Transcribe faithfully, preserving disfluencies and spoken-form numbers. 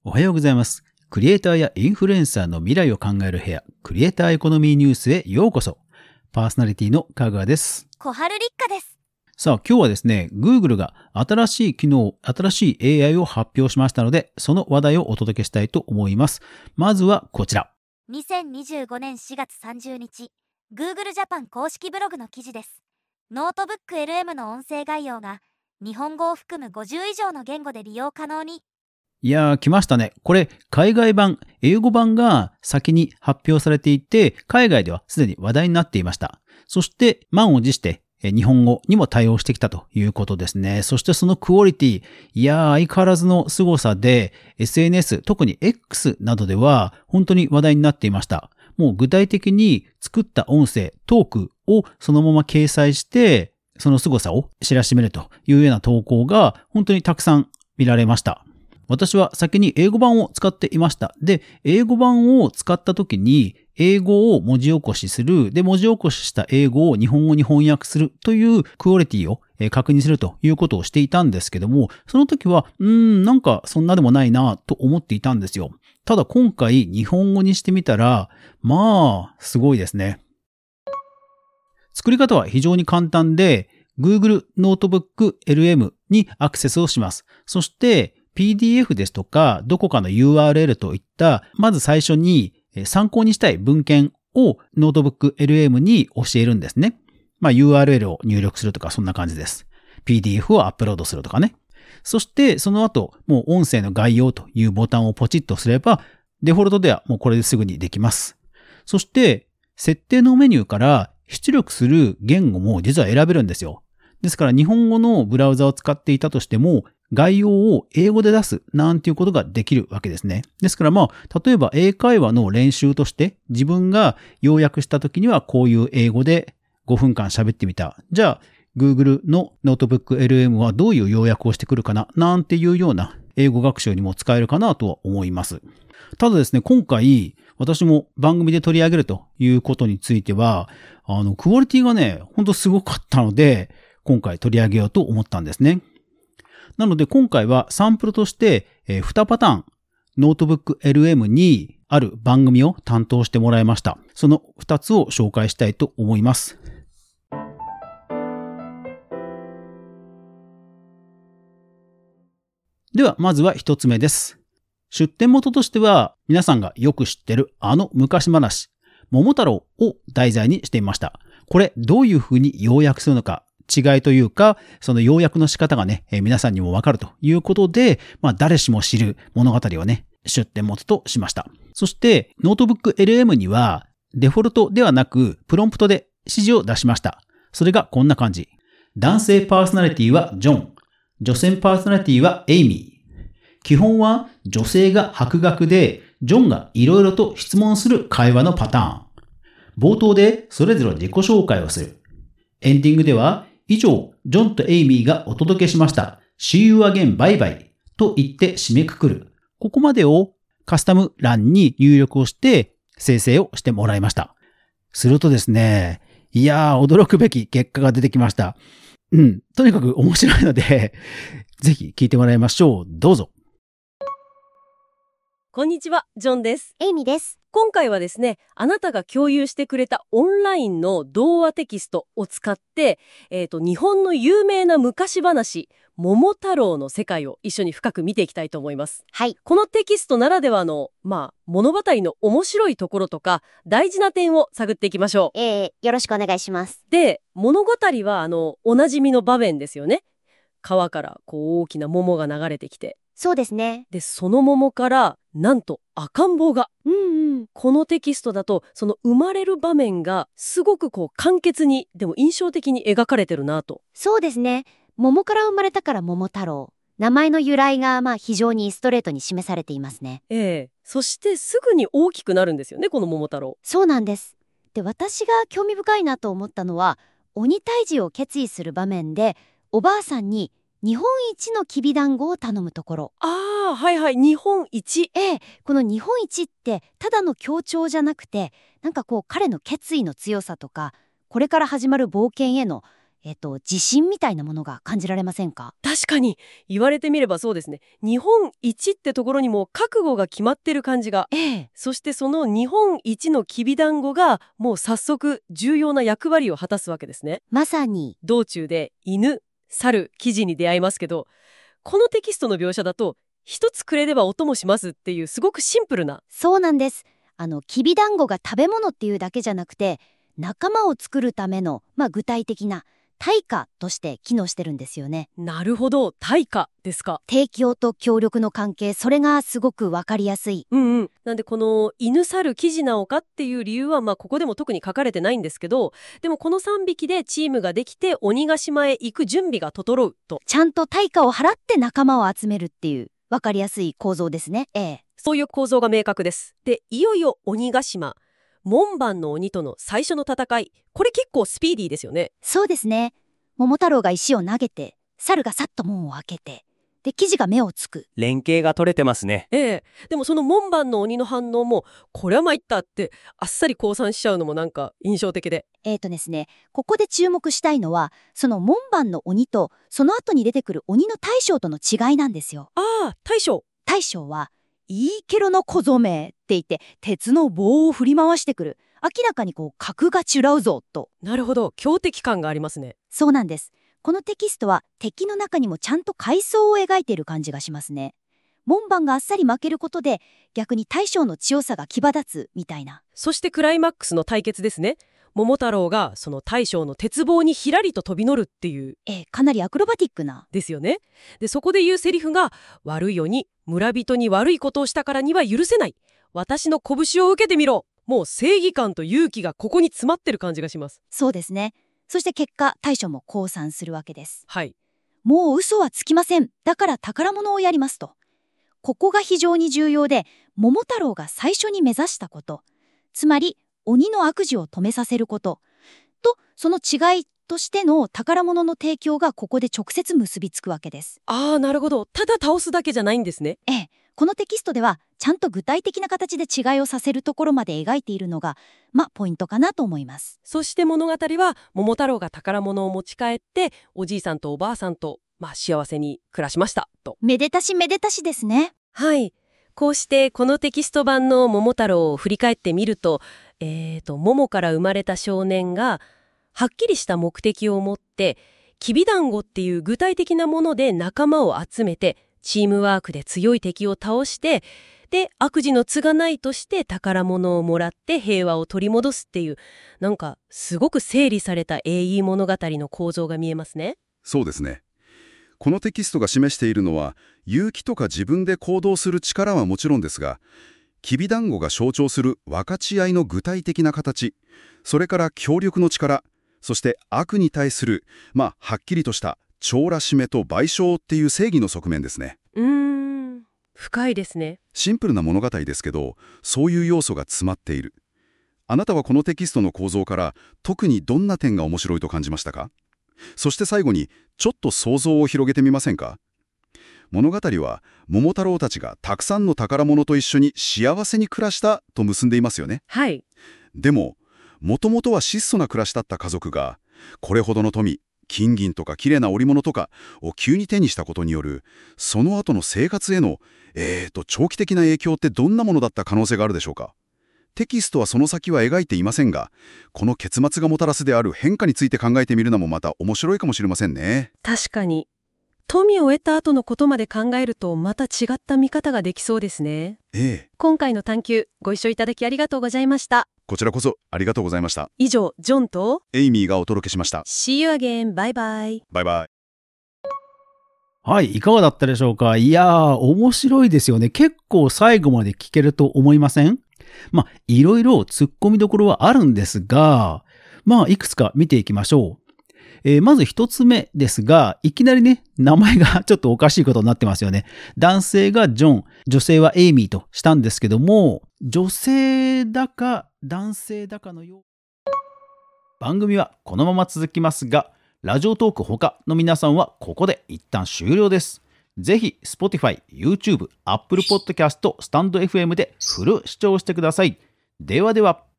おはようございます。クリエイターやインフルエンサーの未来を考える部屋、クリエイターエコノミーニュースへようこそ。パーソナリティの香川です。 小春立花です。 さあ、今日はですね、Google が新しい機能、新しい エーアイ を発表しましたので、その話題をお届けしたいと思います。まずはこちら。 にせんにじゅうごねんしがつさんじゅうにち、Google Japan 公式ブログの記事です。ノートブック エルエム の音声概要が日本語を含むごじゅう以上の言語で利用可能に。 いやー、来ましたね。これ、海外版、英語版が先に発表されていて、海外ではすでに話題になっていました。そして、満を持して、日本語にも対応してきたということですね。そしてそのクオリティ、いやー、相変わらずの凄さで、エスエヌエス、特に X などでは、本当に話題になっていました。もう具体的に作った音声、トークをそのまま掲載して、その凄さを知らしめるというような投稿が、本当にたくさん見られました。私は先に英語版を使っていました。で、英語版を使った時に、英語を文字起こしする。で、文字起こしした英語を日本語に翻訳するというクオリティを確認するということをしていたんですけども、その時は、うーん、なんかそんなでもないなと思っていたんですよ。ただ今回日本語にしてみたら、まあ、すごいですね。作り方は非常に簡単で、Google ノートブック エルエム にアクセスをします。そして、ピーディーエフ ですとか、どこかの ユーアールエル といった、まず最初に参考にしたい文献をノートブック エルエム に教えるんですね。まあ ユーアールエル を入力するとかそんな感じです。ピーディーエフ をアップロードするとかね。そしてその後、もう音声の概要というボタンをポチッとすれば、デフォルトではもうこれですぐにできます。そして、設定のメニューから出力する言語も実は選べるんですよ。ですから日本語のブラウザを使っていたとしても、概要を英語で出すなんていうことができるわけですね。ですからまあ、例えば英会話の練習として自分が要約した時にはこういう英語でごふんかん喋ってみた。じゃあ、Google のノートブック エルエム はどういう要約をしてくるかななんていうような英語学習にも使えるかなとは思います。ただですね、今回私も番組で取り上げるということについては、あの、クオリティがね、ほんとすごかったので、今回取り上げようと思ったんですね。なので今回はサンプルとしてにパターンノートブック エルエム にある番組を担当してもらいました。そのふたつを紹介したいと思います。ではまずはひとつめです。出典元としては皆さんがよく知ってるあの昔話、桃太郎を題材にしてみました。これどういうふうに要約するのか。違いというか、その要約の仕方がね、えー、皆さんにもわかるということで、まあ誰しも知る物語をね、出典元としました。そして、ノートブック エルエム には、デフォルトではなく、プロンプトで指示を出しました。それがこんな感じ。男性パーソナリティはジョン。女性パーソナリティはエイミー。基本は女性が博学で、ジョンがいろいろと質問する会話のパターン。冒頭でそれぞれ自己紹介をする。エンディングでは、以上、ジョンとエイミーがお届けしました。See you again, bye bye と言って締めくくる。ここまでをカスタム欄に入力をして生成をしてもらいました。するとですね、いやー驚くべき結果が出てきました。うん、とにかく面白いので、ぜひ聞いてもらいましょう。どうぞ。 こんにちは、ジョンです。 エイミです。 今回はですね、あなたが共有してくれたオンラインの童話テキストを使って、えーと、日本の有名な昔話、桃太郎の世界を一緒に深く見ていきたいと思います。 はい。 このテキストならではの、まあ、物語の面白いところとか、大事な点を探っていきましょう。 えー、よろしくお願いします。 で、物語は、あの、おなじみの場面ですよね。川からこう大きな桃が流れてきて。 そうですね。 で、その桃から、なんと赤ん坊が。 うんうん。 このテキストだとその生まれる場面がすごくこう簡潔にでも印象的に描かれてるなと。 そうですね。桃から生まれたから桃太郎。名前の由来がまあ非常にストレートに示されていますね。 ええ。そしてすぐに大きくなるんですよね、この桃太郎。 そうなんです。で、私が興味深いなと思ったのは、鬼退治を決意する場面でおばあさんに日本一のきびだんごを頼むところ。 ああ、はいはい、日本一。 ええ、この日本一ってただの強調じゃなくて、なんかこう彼の決意の強さとか、これから始まる冒険へのえっと、自信みたいなものが感じられませんか？ 確かに言われてみればそうですね。日本一ってところにも覚悟が決まってる感じが。 ええ。 そしてその日本一のきびだんごがもう早速重要な役割を果たすわけですね。 まさに。 道中で犬、猿、記事に出会いますけど、このテキストの描写だと一つくれればお供しますっていうすごくシンプルな。 そうなんです。あの、きびだんごが食べ物っていうだけじゃなくて、仲間を作るための、まあ、具体的な対価として機能してるんですよね。 なるほど、対価ですか。 提供と協力の関係、それがすごくわかりやすい。 うんうん。なんでこの犬猿キジなおかっていう理由はまあここでも特に書かれてないんですけど、でもこのさんびきでチームができて鬼ヶ島へ行く準備が整うと。 ちゃんと対価を払って仲間を集めるっていうわかりやすい構造ですね。ええ。 そういう構造が明確です。で、いよいよ鬼ヶ島、門番の鬼との最初の戦い、これ結構スピーディーですよね。 そうですね。桃太郎が石を投げて、猿がさっと門を開けて、で、生地が目をつく。 連携が取れてますね。 ええ。でもその門番の鬼の反応も、これは参ったってあっさり降参しちゃうのもなんか印象的で。 えーとですね、ここで注目したいのは、その門番の鬼と、その後に出てくる鬼の大将との違いなんですよ。 ああ、大将。 大将は、いいケロの小染って言って、鉄の棒を振り回してくる。明らかにこう、格が違うぞ、と。 なるほど、強敵感がありますね。 そうなんです。このテキストは敵の中にもちゃんと階層を描いている感じがしますね。門番があっさり負けることで逆に大将の強さが際立つみたいな。 そしてクライマックスの対決ですね。桃太郎がその大将の鉄棒にひらりと飛び乗るっていう。 ええ、かなりアクロバティックな。 ですよね。で、そこで言うセリフが、悪い鬼、村人に悪いことをしたからには許せない。私の拳を受けてみろ。もう正義感と勇気がここに詰まってる感じがします。 そうですね。そして結果、大将も降参するわけです。 はい。 もう嘘はつきません。だから宝物をやりますと。ここが非常に重要で、桃太郎が最初に目指したこと。つまり、鬼の悪事を止めさせること。と、その違いとしての宝物の提供がここで直接結びつくわけです。 ああ、なるほど。ただ倒すだけじゃないんですね。 ええ。このテキストでは、ちゃんと具体的な形で違いをさせるところまで描いているのが、まあ、ポイントかなと思います。 そして物語は、桃太郎が宝物を持ち帰って、おじいさんとおばあさんと、まあ、幸せに暮らしました、と。 めでたしめでたしですね。 はい。こうしてこのテキスト版の桃太郎を振り返ってみると、えーと、桃から生まれた少年が、はっきりした目的を持って、きびだんごっていう具体的なもので仲間を集めて、チームワークで強い敵を倒して、で、悪事の償いとして宝物をもらって平和を取り戻すっていう、なんかすごく整理された英雄物語の構造が見えますね。 そうですね。このテキストが示しているのは、勇気とか自分で行動する力はもちろんですが、きびだんごが象徴する分かち合いの具体的な形、それから協力の力、そして悪に対する、まあ、はっきりとした懲らしめと賠償っていう正義の側面ですね。 うーん、深いですね。 シンプルな物語ですけど、そういう要素が詰まっている。あなたはこのテキストの構造から特にどんな点が面白いと感じましたか？そして最後にちょっと想像を広げてみませんか？物語は桃太郎たちがたくさんの宝物と一緒に幸せに暮らしたと結んでいますよね。 はい。 でも、もともとは質素な暮らしだった家族が、これほどの富、金銀とか綺麗な織物とかを急に手にしたことによる、その後の生活への、えーと、長期的な影響ってどんなものだった可能性があるでしょうか？テキストはその先は描いていませんが、この結末がもたらすである変化について考えてみるのもまた面白いかもしれませんね。 確かに。富を得た後のことまで考えるとまた違った見方ができそうですね。 ええ。 今回の探求、ご一緒いただきありがとうございました。 こちらこそありがとうございました。 以上、ジョンとエイミーがお届けしました。 See you again. バイバイ。 バイバイ。 はい、いかがだったでしょうか？いやー、面白いですよね。結構最後まで聞けると思いません？まあ、いろいろ突っ込みどころはあるんですが、まあ、いくつか見ていきましょう。えー、まず一つ目ですが、いきなりね、名前がちょっとおかしいことになってますよね。男性がジョン、女性はエイミーとしたんですけども、女性だか男性だかのよう。番組はこのまま続きますが、ラジオトーク他の皆さんはここで一旦終了です。ぜひ Spotify、YouTube、Apple Podcast、スタンド エフエム でフル視聴してください。ではでは。